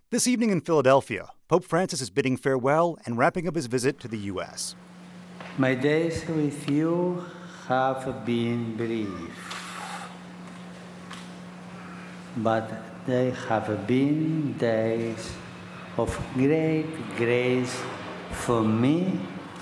This evening in Philadelphia, Pope Francis is bidding farewell and wrapping up his visit to the U.S. My days with you have been brief, but they have been days of great grace for me,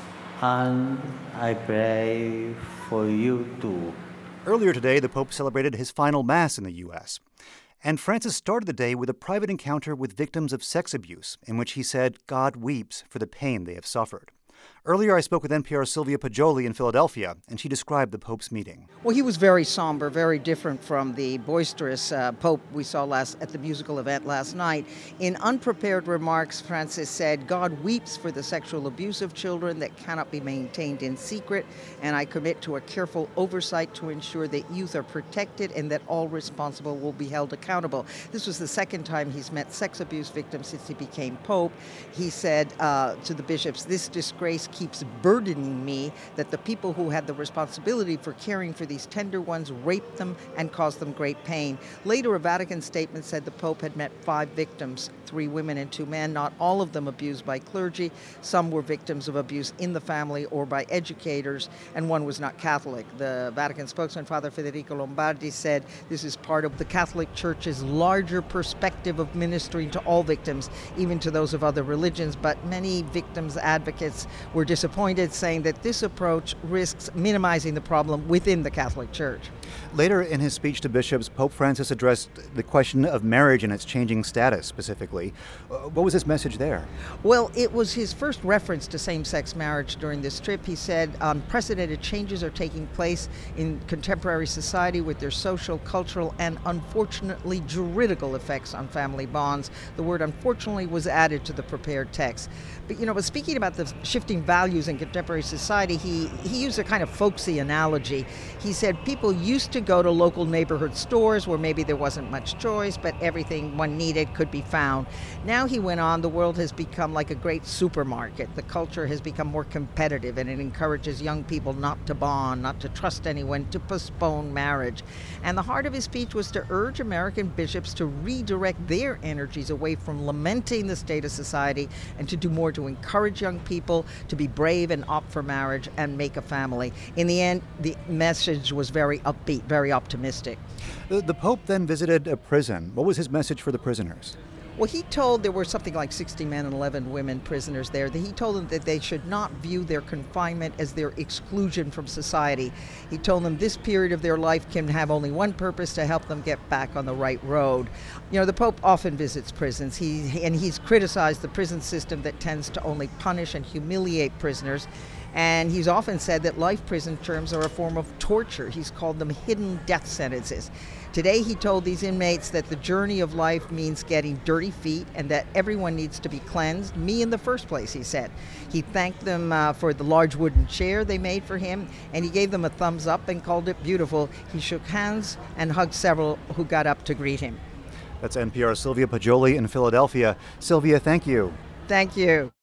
and I pray for you too. Earlier today, the Pope celebrated his final Mass in the U.S., and Francis started the day with a private encounter with victims of sex abuse, in which he said God weeps for the pain they have suffered. Earlier, I spoke with NPR's Sylvia Poggioli in Philadelphia, and she described the Pope's meeting. Well, he was very somber, very different from the boisterous Pope we saw at the musical event last night. In unprepared remarks, Francis said, God weeps for the sexual abuse of children that cannot be maintained in secret, and I commit to a careful oversight to ensure that youth are protected and that all responsible will be held accountable. This was the second time he's met sex abuse victims since he became Pope. He said to the bishops, this disgrace keeps burdening me that the people who had the responsibility for caring for these tender ones raped them and caused them great pain. Later, a Vatican statement said the Pope had met 5 victims, 3 women and 2 men, not all of them abused by clergy. Some were victims of abuse in the family or by educators, and one was not Catholic. The Vatican spokesman, Father Federico Lombardi, said this is part of the Catholic Church's larger perspective of ministering to all victims, even to those of other religions, but many victims advocates were disappointed, saying that this approach risks minimizing the problem within the Catholic Church. Later in his speech to bishops, Pope Francis addressed the question of marriage and its changing status specifically. What was his message there? Well, it was his first reference to same-sex marriage during this trip. He said unprecedented changes are taking place in contemporary society with their social, cultural, and unfortunately juridical effects on family bonds. The word unfortunately was added to the prepared text. But speaking about the shifting values in contemporary society, he used a kind of folksy analogy. He said people used to go to local neighborhood stores where maybe there wasn't much choice, but everything one needed could be found. Now, he went on, the world has become like a great supermarket. The culture has become more competitive, and it encourages young people not to bond, not to trust anyone, to postpone marriage. And the heart of his speech was to urge American bishops to redirect their energies away from lamenting the state of society and to do more to encourage young people to be brave and opt for marriage and make a family. In the end, the message was very upbeat, very optimistic. The Pope then visited a prison. What was his message for the prisoners? Well, he told there were something like 60 men and 11 women prisoners there. He told them that they should not view their confinement as their exclusion from society. He told them this period of their life can have only one purpose: to help them get back on the right road. The Pope often visits prisons. He's criticized the prison system that tends to only punish and humiliate prisoners. And he's often said that life prison terms are a form of torture. He's called them hidden death sentences. Today, he told these inmates that the journey of life means getting dirty feet and that everyone needs to be cleansed, me in the first place, he said. He thanked them for the large wooden chair they made for him, and he gave them a thumbs up and called it beautiful. He shook hands and hugged several who got up to greet him. That's NPR's Sylvia Poggioli in Philadelphia. Sylvia, thank you. Thank you.